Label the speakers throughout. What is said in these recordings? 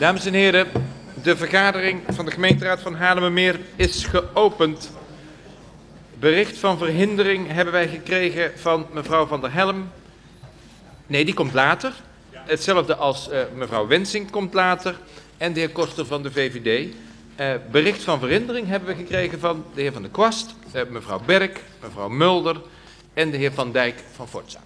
Speaker 1: Dames en heren, de vergadering van de gemeenteraad van Haarlemmermeer is geopend. Bericht van verhindering hebben wij gekregen van mevrouw Van der Helm. Nee, die komt later. Hetzelfde als mevrouw Wensink komt later. En de heer Koster van de VVD. Bericht van verhindering hebben we gekregen van de heer Van der Kwast, mevrouw Berk, mevrouw Mulder en de heer Van Dijk van Forza.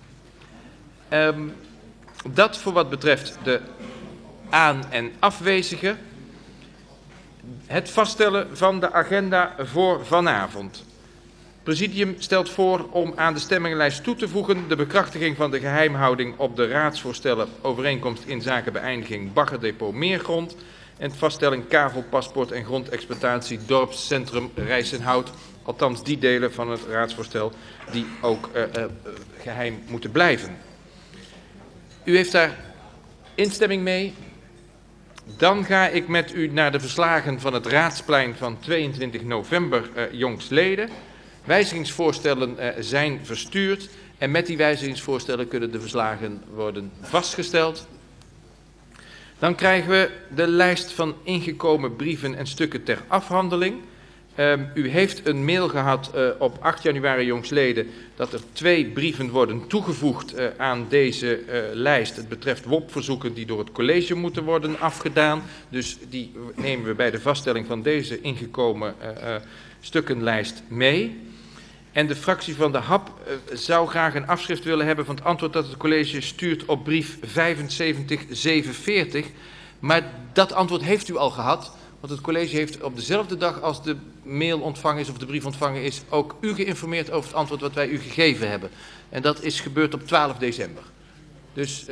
Speaker 1: Dat voor wat betreft de aan- en afwezigen. Het vaststellen van de agenda voor vanavond. Het presidium stelt voor om aan de stemmingenlijst toe te voegen de bekrachtiging van de geheimhouding op de raadsvoorstellen overeenkomst in zaken beëindiging baggerdepot Meergrond en vaststelling kavelpaspoort en grondexploitatie dorpscentrum Rijsenhout. Althans die delen van het raadsvoorstel die ook geheim moeten blijven. U heeft daar instemming mee. Dan ga ik met u naar de verslagen van het Raadsplein van 22 november jongstleden. Wijzigingsvoorstellen zijn verstuurd en met die wijzigingsvoorstellen kunnen de verslagen worden vastgesteld. Dan krijgen we de lijst van ingekomen brieven en stukken ter afhandeling. U heeft een mail gehad op 8 januari jongstleden dat er 2 brieven worden toegevoegd aan deze lijst. Het betreft WOP-verzoeken die door het college moeten worden afgedaan. Dus die nemen we bij de vaststelling van deze ingekomen stukkenlijst mee. En de fractie van de HAP zou graag een afschrift willen hebben van het antwoord dat het college stuurt op brief 7547. Maar dat antwoord heeft u al gehad. Want het college heeft op dezelfde dag als de mail ontvangen is of de brief ontvangen is ook u geïnformeerd over het antwoord wat wij u gegeven hebben. En dat is gebeurd op 12 december. Dus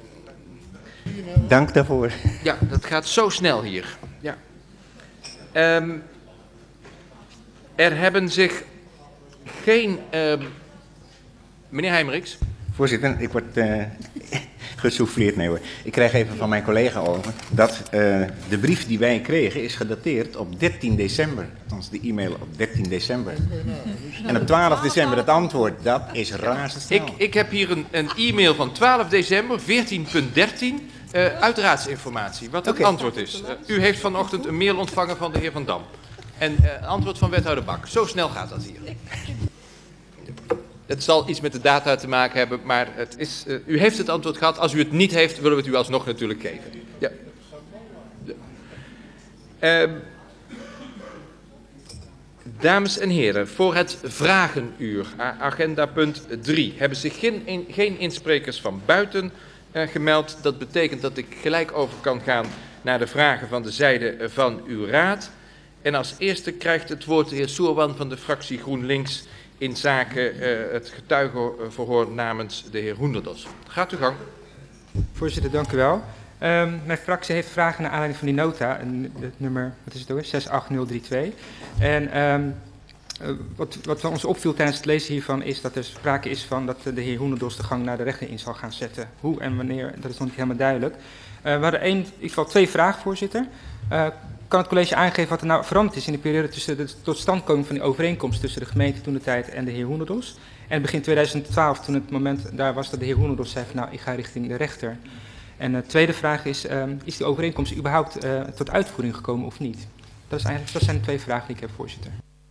Speaker 2: dank daarvoor.
Speaker 1: Ja, dat gaat zo snel hier. Ja. Er hebben zich geen... meneer Heijmeriks.
Speaker 2: Voorzitter, ik word gesouffleerd. Nee hoor. Ik krijg even van mijn collega over dat de brief die wij kregen is gedateerd op 13 december. Althans de e-mail op 13 december. En op 12 december het antwoord, dat is razendsnel.
Speaker 1: Ik heb hier een e-mail van 12 december, 14.13, uit raadsinformatie. Wat het antwoord is. U heeft vanochtend een mail ontvangen van de heer Van Dam. En antwoord van wethouder Bak. Zo snel gaat dat hier. Het zal iets met de data te maken hebben, maar het is, u heeft het antwoord gehad. Als u het niet heeft, willen we het u alsnog natuurlijk geven. Ja. Dames en heren, voor het vragenuur, agenda punt 3, hebben zich geen insprekers van buiten gemeld. Dat betekent dat ik gelijk over kan gaan naar de vragen van de zijde van uw raad. En als eerste krijgt het woord de heer Soerwan van de fractie GroenLinks in zaken het getuigenverhoor namens de heer Hoenderdos. Gaat uw gang. Voorzitter, dank u wel. Mijn fractie heeft vragen naar aanleiding van die nota, het nummer, wat is het ook, 68032. En wat ons opviel tijdens het lezen hiervan is dat er sprake is van dat de heer Hoenderdos de gang naar de rechter in zal gaan zetten. Hoe en wanneer, dat is nog niet helemaal duidelijk. We hadden in ieder geval 2 vragen, voorzitter. Kan het college aangeven wat er nou veranderd is in de periode tussen de totstandkoming van die overeenkomst tussen de gemeente toentertijd en de heer Hoenderdos? En begin 2012, toen het moment daar was dat de heer Hoenderdos zei van nou, ik ga richting de rechter. En de tweede vraag is die overeenkomst überhaupt tot uitvoering gekomen of niet? Dat zijn de 2 vragen die ik heb, voorzitter.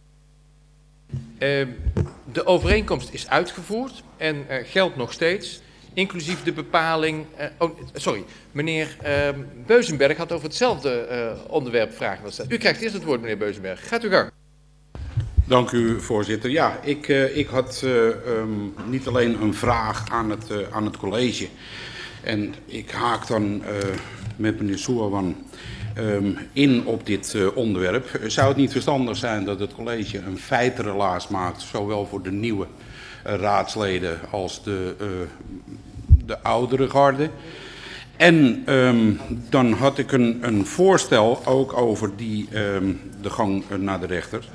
Speaker 1: De overeenkomst is uitgevoerd en geldt nog steeds. Inclusief de bepaling... meneer Beuzenberg had over hetzelfde onderwerp vragen willen stellen. U krijgt eerst het woord, meneer Beuzenberg. Gaat uw gang.
Speaker 3: Dank u, voorzitter. Ja, ik had niet alleen een vraag aan het college. En ik haak dan met meneer Soerwan in op dit onderwerp. Zou het niet verstandig zijn dat het college een feitenrelaas maakt, zowel voor de nieuwe raadsleden als de oudere garde? En dan had ik een voorstel ook over de gang naar de rechter.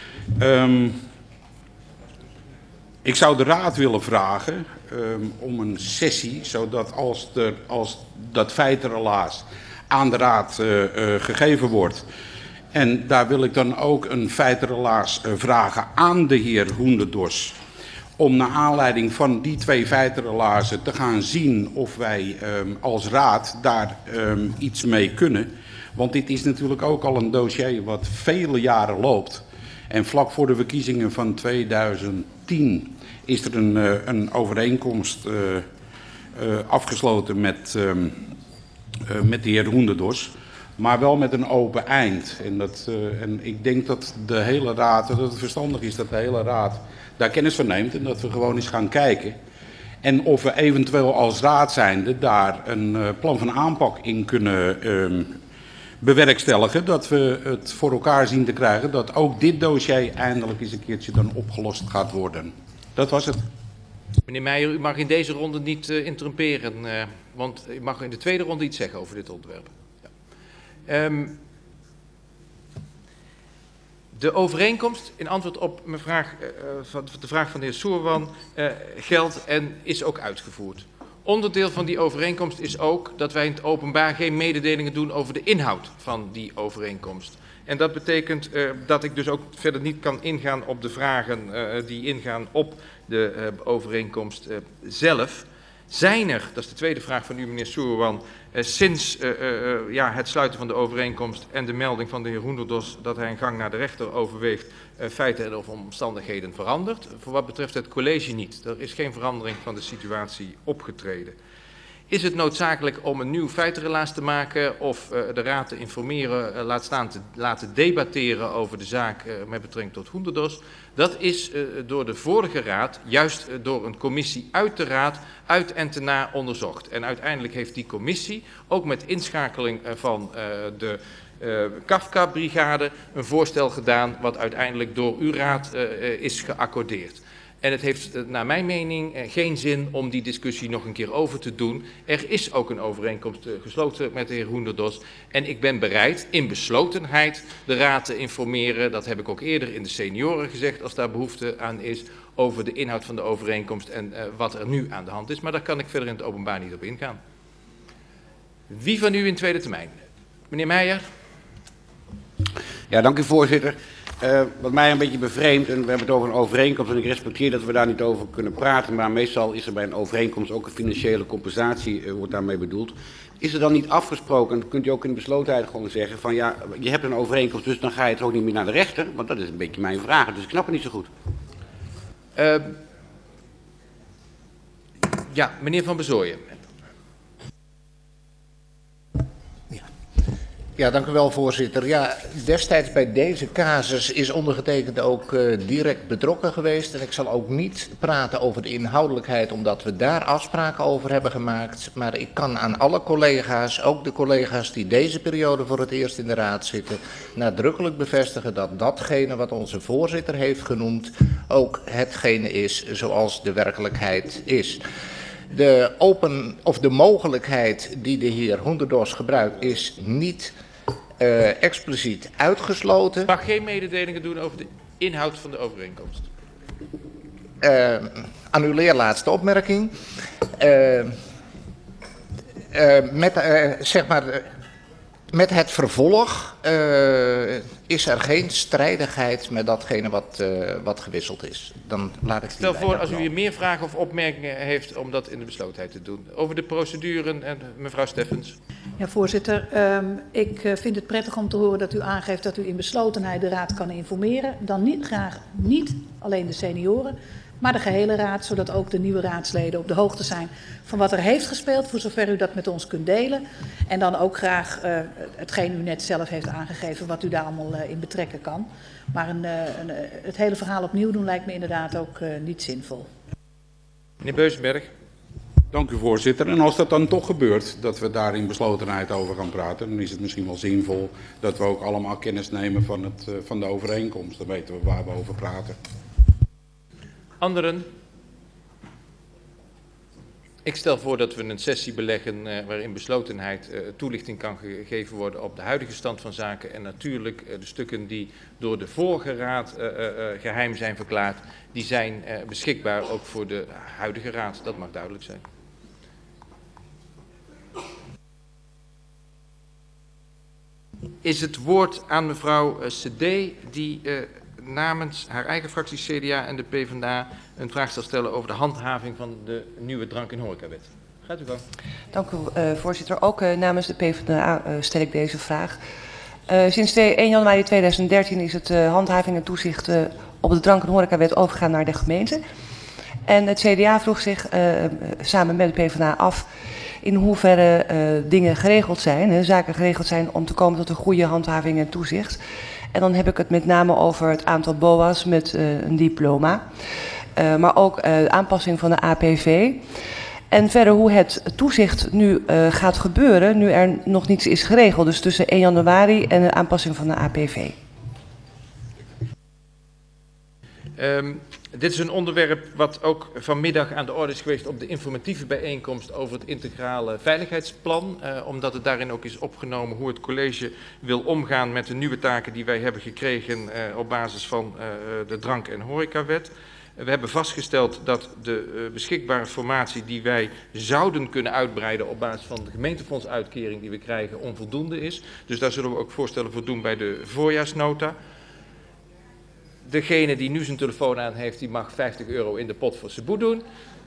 Speaker 3: Ik zou de raad willen vragen om een sessie, zodat als dat feitenrelaas aan de raad gegeven wordt. En daar wil ik dan ook een feitenrelaas vragen aan de heer Hoenderdos. om naar aanleiding van die 2 feitenrelazen te gaan zien of wij als raad daar iets mee kunnen. Want dit is natuurlijk ook al een dossier wat vele jaren loopt. En vlak voor de verkiezingen van 2010 is er een overeenkomst afgesloten met de heer Hoenderdos. Maar wel met een open eind. En ik denk dat de hele raad, dat het verstandig is dat de hele raad daar kennis van neemt. En dat we gewoon eens gaan kijken. En of we eventueel als raad zijnde daar een plan van aanpak in kunnen bewerkstelligen. Dat we het voor elkaar zien te krijgen dat ook dit dossier eindelijk eens een keertje dan opgelost gaat worden. Dat was het.
Speaker 1: Meneer Meijer, u mag in deze ronde niet interrumperen, want u mag in de tweede ronde iets zeggen over dit onderwerp. Ja. De overeenkomst, in antwoord op mijn vraag, de vraag van de heer Soerwan, geldt en is ook uitgevoerd. Onderdeel van die overeenkomst is ook dat wij in het openbaar geen mededelingen doen over de inhoud van die overeenkomst. En dat betekent dat ik dus ook verder niet kan ingaan op de vragen die ingaan op de overeenkomst zelf. Zijn er, dat is de tweede vraag van u meneer Soerwan, sinds het sluiten van de overeenkomst en de melding van de heer Hoenderdos dat hij een gang naar de rechter overweegt, feiten of omstandigheden veranderd? Voor wat betreft het college niet. Er is geen verandering van de situatie opgetreden. Is het noodzakelijk om een nieuw feitenrelaas te maken of de raad te informeren, laat staan te laten debatteren over de zaak met betrekking tot Hoenderdos? Dat is door de vorige raad, juist door een commissie uit de raad, uit en te na onderzocht. En uiteindelijk heeft die commissie, ook met inschakeling van de Kafka-brigade, een voorstel gedaan wat uiteindelijk door uw raad is geaccordeerd. En het heeft naar mijn mening geen zin om die discussie nog een keer over te doen. Er is ook een overeenkomst gesloten met de heer Hoenderdos. En ik ben bereid in beslotenheid de raad te informeren. Dat heb ik ook eerder in de senioren gezegd als daar behoefte aan is. Over de inhoud van de overeenkomst en wat er nu aan de hand is. Maar daar kan ik verder in het openbaar niet op ingaan. Wie van u in tweede termijn? Meneer Meijer.
Speaker 4: Ja, dank u voorzitter. Wat mij een beetje bevreemdt, en we hebben het over een overeenkomst en ik respecteer dat we daar niet over kunnen praten, maar meestal is er bij een overeenkomst ook een financiële compensatie, wordt daarmee bedoeld. Is er dan niet afgesproken, en kunt u ook in de beslotenheid gewoon zeggen van ja, je hebt een overeenkomst, dus dan ga je het ook niet meer naar de rechter, want dat is een beetje mijn vraag, dus ik snap het niet zo goed.
Speaker 1: Ja, meneer Van Bezooijen.
Speaker 5: Ja, dank u wel, voorzitter. Ja, destijds bij deze casus is ondergetekende ook direct betrokken geweest. En ik zal ook niet praten over de inhoudelijkheid, omdat we daar afspraken over hebben gemaakt. Maar ik kan aan alle collega's, ook de collega's die deze periode voor het eerst in de raad zitten, nadrukkelijk bevestigen dat datgene wat onze voorzitter heeft genoemd ook hetgene is zoals de werkelijkheid is. De mogelijkheid die de heer Hoenderdos gebruikt is niet expliciet uitgesloten.
Speaker 1: Ik mag geen mededelingen doen over de inhoud van de overeenkomst.
Speaker 5: Annuleer laatste opmerking. Met het vervolg is er geen strijdigheid met datgene wat gewisseld is. Dan laat ik
Speaker 1: Stel voor, als u hier meer vragen of opmerkingen heeft, om dat in de beslotenheid te doen. Over de procedure, en mevrouw Steffens.
Speaker 6: Ja, voorzitter. Ik vind het prettig om te horen dat u aangeeft dat u in beslotenheid de raad kan informeren. Dan graag niet alleen de senioren, maar de gehele raad, zodat ook de nieuwe raadsleden op de hoogte zijn van wat er heeft gespeeld, voor zover u dat met ons kunt delen. En dan ook graag hetgeen u net zelf heeft aangegeven, wat u daar allemaal in betrekken kan. Maar het hele verhaal opnieuw doen lijkt me inderdaad ook niet zinvol.
Speaker 1: Meneer Beuzenberg.
Speaker 3: Dank u voorzitter. En als dat dan toch gebeurt, dat we daar in beslotenheid over gaan praten, dan is het misschien wel zinvol dat we ook allemaal kennis nemen van de overeenkomst. Dan weten we waar we over praten.
Speaker 1: Anderen? Ik stel voor dat we een sessie beleggen waarin beslotenheid toelichting kan gegeven worden op de huidige stand van zaken. En natuurlijk de stukken die door de vorige raad geheim zijn verklaard, die zijn beschikbaar ook voor de huidige raad. Dat mag duidelijk zijn. Is het woord aan mevrouw Cedé die namens haar eigen fractie CDA en de PvdA een vraag zal stellen over de handhaving van de nieuwe drank- en horecawet. Gaat u gang.
Speaker 7: Dank u, voorzitter. Ook namens de PvdA stel ik deze vraag. Sinds 1 januari 2013 is het handhaving en toezicht op de drank- en horecawet overgegaan naar de gemeente. En het CDA vroeg zich samen met de PvdA af in hoeverre dingen geregeld zijn, zaken geregeld zijn om te komen tot een goede handhaving en toezicht. En dan heb ik het met name over het aantal BOA's met een diploma, maar ook de aanpassing van de APV. En verder hoe het toezicht nu gaat gebeuren, nu er nog niets is geregeld. Dus tussen 1 januari en de aanpassing van de APV.
Speaker 1: Dit is een onderwerp wat ook vanmiddag aan de orde is geweest op de informatieve bijeenkomst over het integrale veiligheidsplan. Omdat het daarin ook is opgenomen hoe het college wil omgaan met de nieuwe taken die wij hebben gekregen op basis van de drank- en horecawet. We hebben vastgesteld dat de beschikbare formatie die wij zouden kunnen uitbreiden op basis van de gemeentefondsuitkering die we krijgen onvoldoende is. Dus daar zullen we ook voorstellen voor doen bij de voorjaarsnota. Degene die nu zijn telefoon aan heeft, die mag €50 in de pot voor zijn boet doen.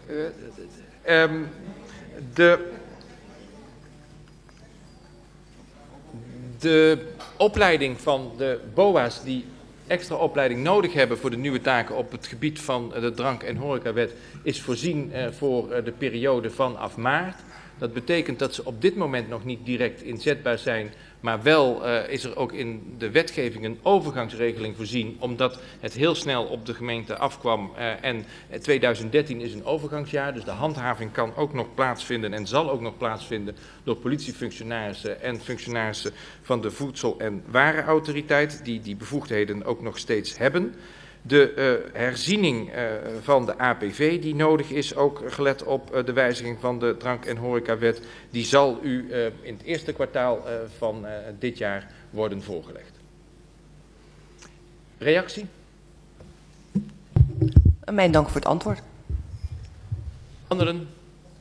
Speaker 1: De opleiding van de BOA's die extra opleiding nodig hebben voor de nieuwe taken op het gebied van de drank- en horecawet is voorzien voor de periode vanaf maart. Dat betekent dat ze op dit moment nog niet direct inzetbaar zijn, maar wel is er ook in de wetgeving een overgangsregeling voorzien, omdat het heel snel op de gemeente afkwam en 2013 is een overgangsjaar, dus de handhaving kan ook nog plaatsvinden en zal ook nog plaatsvinden door politiefunctionarissen en functionarissen van de Voedsel- en Warenautoriteit, die die bevoegdheden ook nog steeds hebben. De herziening van de APV die nodig is, ook gelet op de wijziging van de drank- en horecawet, die zal u in het eerste kwartaal van dit jaar worden voorgelegd. Reactie?
Speaker 7: Mijn dank voor het antwoord.
Speaker 1: Anderen?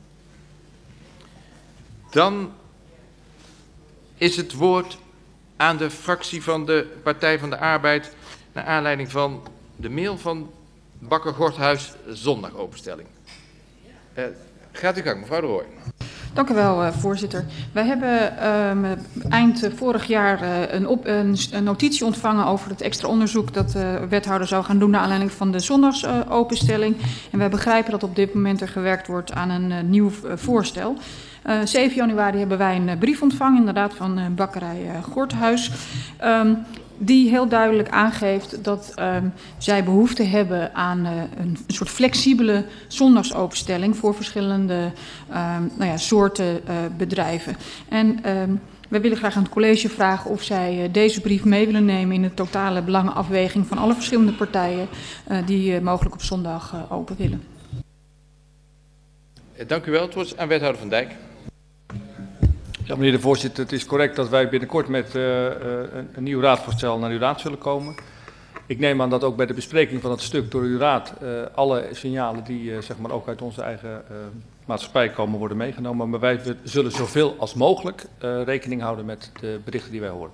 Speaker 1: Dan is het woord aan de fractie van de Partij van de Arbeid naar aanleiding van de mail van Bakker Gorthuis, zondagopenstelling. Gaat u gang, mevrouw de Rooij.
Speaker 8: Dank u wel, voorzitter. Wij hebben eind vorig jaar een notitie ontvangen over het extra onderzoek dat de wethouder zou gaan doen naar aanleiding van de zondagsopenstelling. En wij begrijpen dat op dit moment er gewerkt wordt aan een nieuw voorstel. 7 januari hebben wij een brief ontvangen, inderdaad, van bakkerij Gorthuis. Die heel duidelijk aangeeft dat zij behoefte hebben aan een soort flexibele zondagsopenstelling voor verschillende soorten bedrijven. En wij willen graag aan het college vragen of zij deze brief mee willen nemen in de totale belangenafweging van alle verschillende partijen die mogelijk op zondag open willen.
Speaker 1: Dank u wel. Het woord aan wethouder Van Dijk.
Speaker 9: Ja, meneer de voorzitter, het is correct dat wij binnenkort met een nieuw raadvoorstel naar uw raad zullen komen. Ik neem aan dat ook bij de bespreking van het stuk door uw raad alle signalen die zeg maar ook uit onze eigen maatschappij komen worden meegenomen. Maar wij zullen zoveel als mogelijk rekening houden met de berichten die wij horen.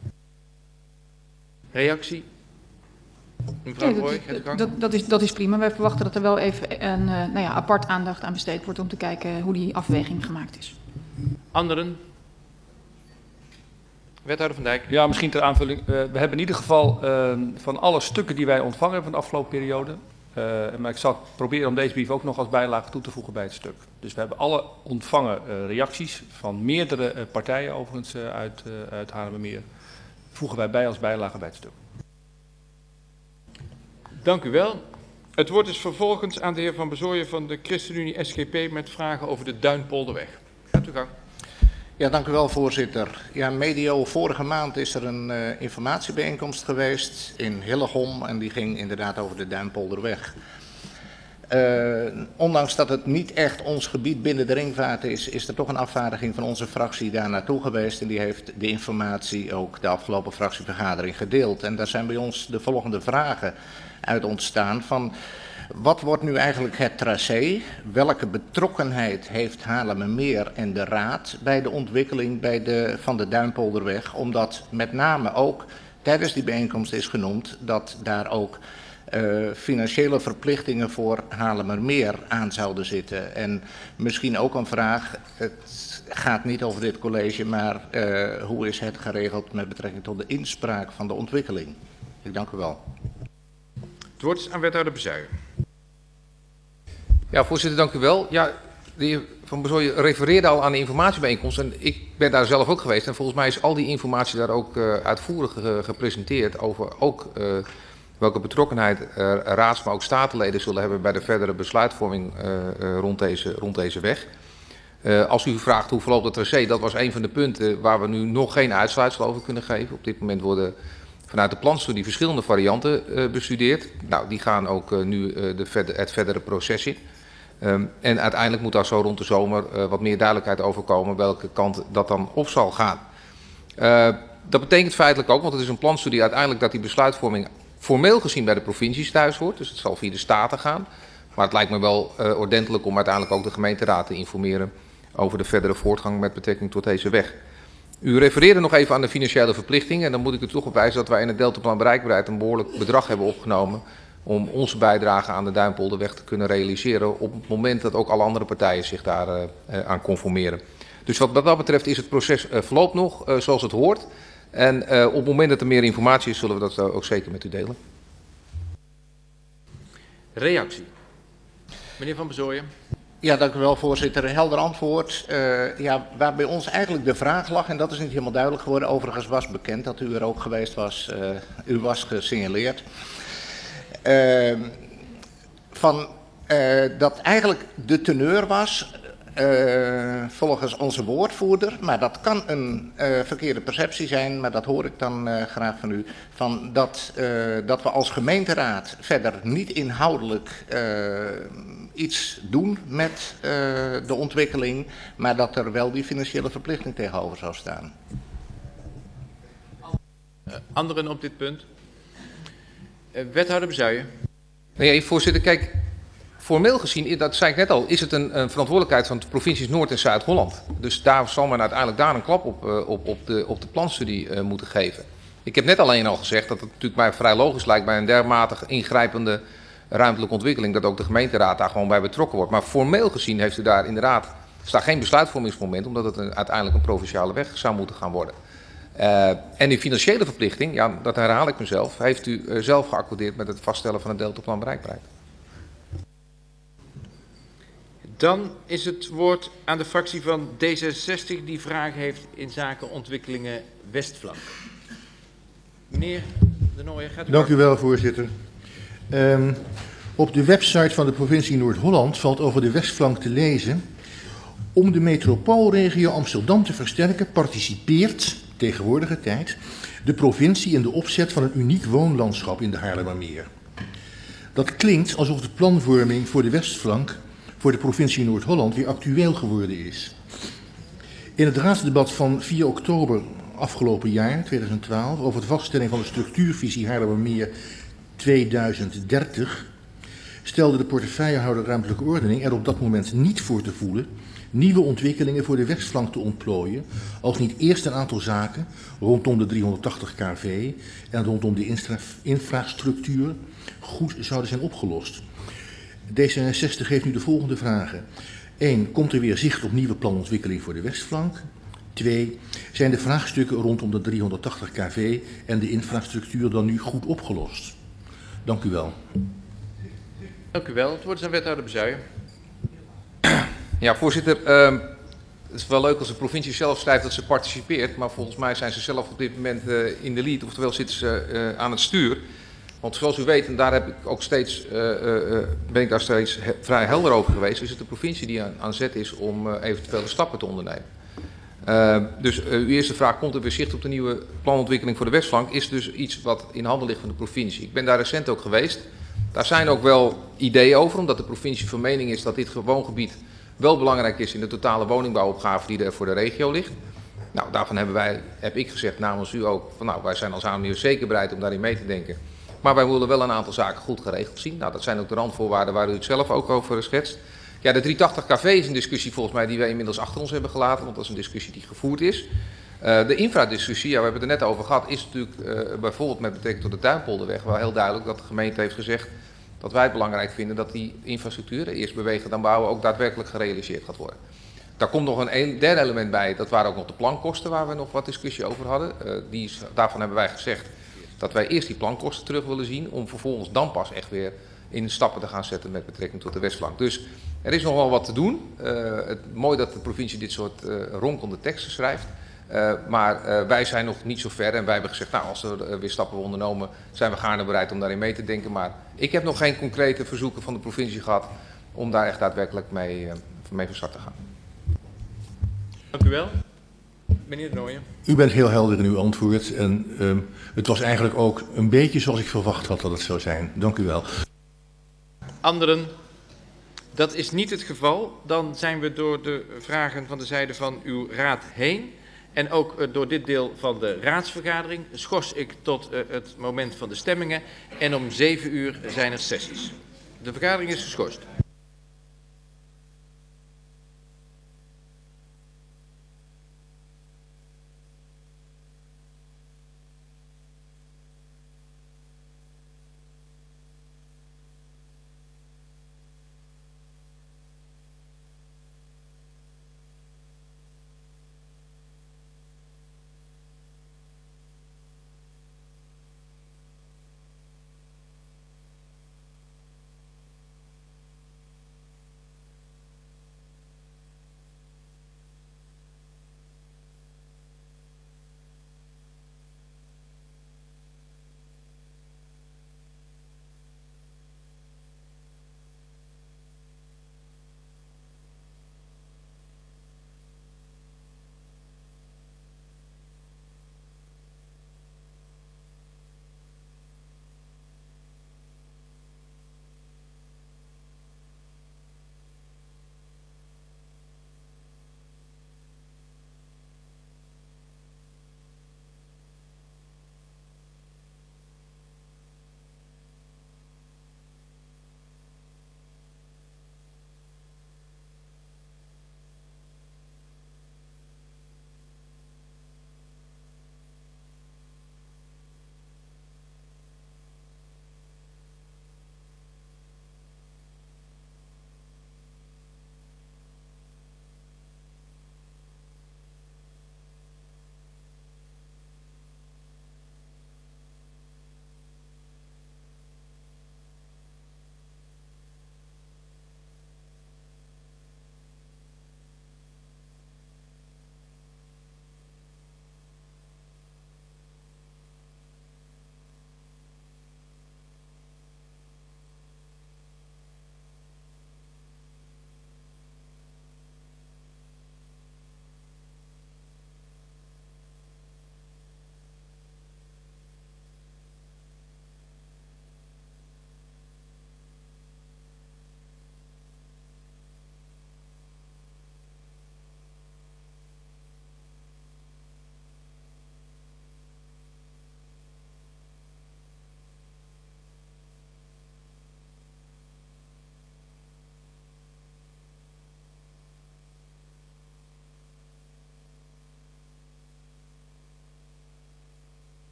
Speaker 1: Reactie? Mevrouw de Rooij, gaat u gang.
Speaker 8: Dat is prima. Wij verwachten dat er wel even een apart aandacht aan besteed wordt om te kijken hoe die afweging gemaakt is. Anderen?
Speaker 1: Wethouder Van Dijk.
Speaker 9: Ja, misschien ter aanvulling. We hebben in ieder geval van alle stukken die wij ontvangen hebben van de afgelopen periode. Maar ik zal proberen om deze brief ook nog als bijlage toe te voegen bij het stuk. Dus we hebben alle ontvangen reacties van meerdere partijen overigens uit Haarlemmermeer. Voegen wij bij als bijlage bij het stuk.
Speaker 1: Dank u wel. Het woord is vervolgens aan de heer Van Bezooyen van de ChristenUnie SGP met vragen over de Duinpolderweg. Gaat u gang.
Speaker 5: Ja, dank u wel, voorzitter. Ja, medio vorige maand is er een informatiebijeenkomst geweest in Hillegom en die ging inderdaad over de Duinpolderweg. Ondanks dat het niet echt ons gebied binnen de ringvaart is, is er toch een afvaardiging van onze fractie daar naartoe geweest en die heeft de informatie ook de afgelopen fractievergadering gedeeld. En daar zijn bij ons de volgende vragen uit ontstaan van wat wordt nu eigenlijk het tracé? Welke betrokkenheid heeft Haarlemmermeer en de Raad bij de ontwikkeling van de Duinpolderweg? Om dat met name ook tijdens die bijeenkomst is genoemd dat daar ook financiële verplichtingen voor Haarlemmermeer aan zouden zitten. En misschien ook een vraag, het gaat niet over dit college, maar hoe is het geregeld met betrekking tot de inspraak van de ontwikkeling? Ik dank u wel.
Speaker 1: Het woord is aan wethouder Bezuijen.
Speaker 10: Ja, voorzitter, dank u wel. Ja, de heer Van Bezooijen refereerde al aan de informatiebijeenkomst en ik ben daar zelf ook geweest. En volgens mij is al die informatie daar ook uitvoerig gepresenteerd over ook welke betrokkenheid raads, maar ook statenleden zullen hebben bij de verdere besluitvorming rond deze weg. Als u vraagt hoe verloopt het tracé, dat was een van de punten waar we nu nog geen uitsluitsel over kunnen geven. Op dit moment worden vanuit de planstudie verschillende varianten bestudeerd. Nou, die gaan ook nu het verdere proces in. En uiteindelijk moet daar zo rond de zomer wat meer duidelijkheid over komen welke kant dat dan op zal gaan. Dat betekent feitelijk ook, want het is een planstudie uiteindelijk dat die besluitvorming formeel gezien bij de provincies thuis hoort. Dus het zal via de staten gaan. Maar het lijkt me wel ordentelijk om uiteindelijk ook de gemeenteraad te informeren over de verdere voortgang met betrekking tot deze weg. U refereerde nog even aan de financiële verplichting en dan moet ik er toch op wijzen dat wij in het deltaplan bereikbaarheid een behoorlijk bedrag hebben opgenomen om onze bijdrage aan de Duinpolderweg te kunnen realiseren op het moment dat ook alle andere partijen zich daar aan conformeren. Dus wat dat betreft is het proces verloopt nog zoals het hoort. En op het moment dat er meer informatie is, zullen we dat ook zeker met u delen.
Speaker 1: Reactie. Meneer Van Bezooijen.
Speaker 5: Ja, dank u wel, voorzitter. Een helder antwoord. Ja, waar bij ons eigenlijk de vraag lag, en dat is niet helemaal duidelijk geworden, overigens was bekend dat u er ook geweest was, u was gesignaleerd, dat eigenlijk de teneur was, volgens onze woordvoerder, maar dat kan een verkeerde perceptie zijn, maar dat hoor ik dan graag van u, van dat we als gemeenteraad verder niet inhoudelijk iets doen met de ontwikkeling, maar dat er wel die financiële verplichting tegenover zou staan.
Speaker 1: Anderen op dit punt? Wethouder Bezuijen.
Speaker 10: Nee, voorzitter, kijk, formeel gezien, dat zei ik net al, is het een verantwoordelijkheid van de provincies Noord- en Zuid-Holland. Dus daar zal men uiteindelijk een klap op de planstudie moeten geven. Ik heb net alleen al gezegd dat het natuurlijk mij vrij logisch lijkt bij een dermatig ingrijpende ruimtelijke ontwikkeling dat ook de gemeenteraad daar gewoon bij betrokken wordt. Maar formeel gezien heeft u daar inderdaad, is daar geen besluitvormingsmoment, omdat het uiteindelijk een provinciale weg zou moeten gaan worden. En die financiële verplichting, ja, dat herhaal ik mezelf, heeft u zelf geaccordeerd met het vaststellen van het deltaplan bereikbaarheid.
Speaker 1: Dan is het woord aan de fractie van D66 die vragen heeft in zaken ontwikkelingen Westflank. Meneer De Nooijer, gaat u.
Speaker 11: Dank u wel, voorzitter. Op de website van de provincie Noord-Holland valt over de Westflank te lezen: om de metropoolregio Amsterdam te versterken participeert, tegenwoordige tijd, de provincie in de opzet van een uniek woonlandschap in de Haarlemmermeer. Dat klinkt alsof de planvorming voor de Westflank voor de provincie Noord-Holland weer actueel geworden is. In het raadsdebat van 4 oktober afgelopen jaar, 2012, over de vaststelling van de structuurvisie Haarlemmermeer 2030, stelde de portefeuillehouder ruimtelijke ordening er op dat moment niet voor te voelen nieuwe ontwikkelingen voor de Westflank te ontplooien, als niet eerst een aantal zaken rondom de 380 kV en rondom de infrastructuur goed zouden zijn opgelost. D66 heeft nu de volgende vragen. 1. Komt er weer zicht op nieuwe planontwikkeling voor de Westflank? 2. Zijn de vraagstukken rondom de 380 kV en de infrastructuur dan nu goed opgelost? Dank u wel.
Speaker 1: Dank u wel. Het woord is aan wethouder Bezuijen.
Speaker 10: Ja, voorzitter. Het is wel leuk als de provincie zelf schrijft dat ze participeert, maar volgens mij zijn ze zelf op dit moment in de lead, oftewel zitten ze aan het stuur. Want zoals u weet, en daar heb ik ook ben ik daar steeds vrij helder over geweest, is het de provincie die aan zet is om eventuele stappen te ondernemen. Dus uw eerste vraag, komt er weer zicht op de nieuwe planontwikkeling voor de Westflank, is dus iets wat in handen ligt van de provincie. Ik ben daar recent ook geweest. Daar zijn ook wel ideeën over, omdat de provincie van mening is dat dit woongebied wel belangrijk is in de totale woningbouwopgave die er voor de regio ligt. Nou, daarvan heb ik gezegd namens u ook, van nou, wij zijn als aannemer zeker bereid om daarin mee te denken. Maar wij willen wel een aantal zaken goed geregeld zien. Nou, dat zijn ook de randvoorwaarden waar u het zelf ook over schetst. Ja, de 380 kV is een discussie volgens mij die wij inmiddels achter ons hebben gelaten, want dat is een discussie die gevoerd is. De infradiscussie, ja, we hebben het er net over gehad, is natuurlijk bijvoorbeeld met betrekking tot de Duinpolderweg wel heel duidelijk dat de gemeente heeft gezegd dat wij het belangrijk vinden dat die infrastructuur, eerst bewegen dan bouwen, ook daadwerkelijk gerealiseerd gaat worden. Daar komt nog een derde element bij, dat waren ook nog de plankosten waar we nog wat discussie over hadden. Daarvan hebben wij gezegd dat wij eerst die plankosten terug willen zien om vervolgens dan pas echt weer in stappen te gaan zetten met betrekking tot de westflank. Dus er is nog wel wat te doen. Mooi dat de provincie dit soort ronkende teksten schrijft. Maar wij zijn nog niet zo ver en wij hebben gezegd, nou, als er weer stappen worden ondernomen, zijn we gaarne bereid om daarin mee te denken. Maar ik heb nog geen concrete verzoeken van de provincie gehad om daar echt daadwerkelijk mee van start te gaan.
Speaker 1: Dank u wel. Meneer De Nooijen.
Speaker 11: U bent heel helder in uw antwoord en het was eigenlijk ook een beetje zoals ik verwacht had dat het zou zijn. Dank u wel.
Speaker 1: Anderen? Dat is niet het geval. Dan zijn we door de vragen van de zijde van uw raad heen. En ook door dit deel van de raadsvergadering schors ik tot het moment van de stemmingen. En om 7 uur zijn er sessies. De vergadering is geschorst.